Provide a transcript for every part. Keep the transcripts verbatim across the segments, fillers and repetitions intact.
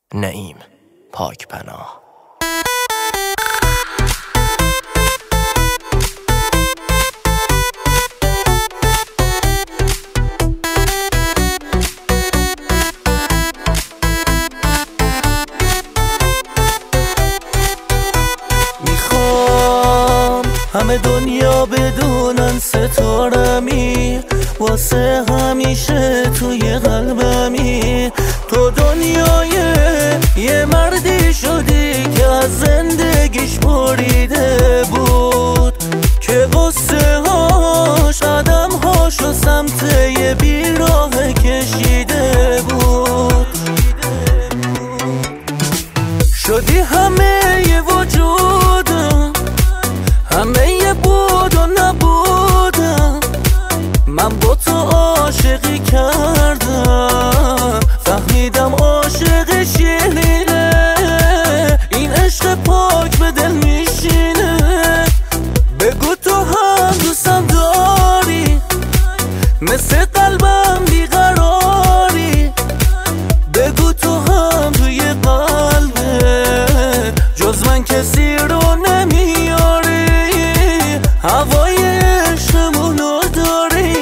نعیم پاکپناه. میخوام همه دنیا بدونن ستارمی، واسه همیشه توی قلبمی. تو دنیای یه مردی شدی که از زندگیش بریده بود، که قصه هاش قدم هاشو سمت یه بیراه کشیده بود. شدی همه یه وجودم، همه یه بود و نبودم. من با تو عاشقی کردم، فهمیدم عاشق شیرینه. این عشق پاک به دل میشینه. بگو تو هم دوستم داری، مثل قلبم بیقراری. بگو تو هم توی قلبه جز من کسی رو نمیاری. هوای عشقمونو داری.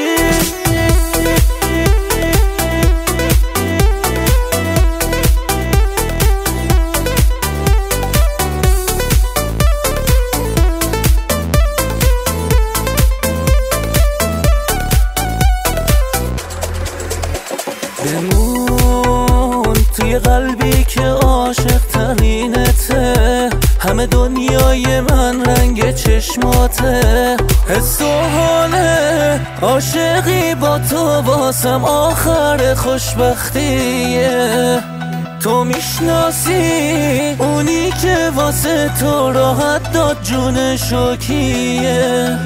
بمون توی قلبی که عاشق ترینته. همه دنیای من رنگ چشماته. حس و حاله عاشقی با تو واسم آخر خوشبختیه. تو میشناسی اونی که واسه تو راحت داد جونشو کیه.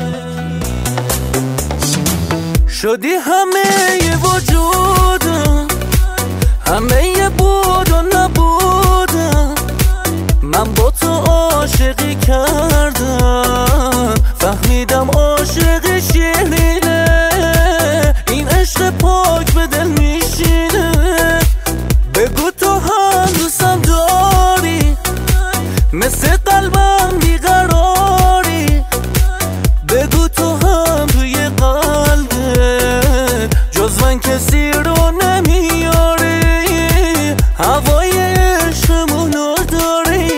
شدی همه یه وجودم، همه یه بود و نبودم. من با تو عاشقی کردم، فهمیدم عاشق شیرینه. این عشق پاک به دل میشینه. بگو تو هم دوستم داری، مثل قلبم بیقراری. بگو تو هم توی قلبه جز من کسی رو نمیاری. هوای عشقمونو داری.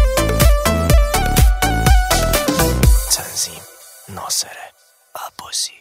تنظیم ناصر عباسی.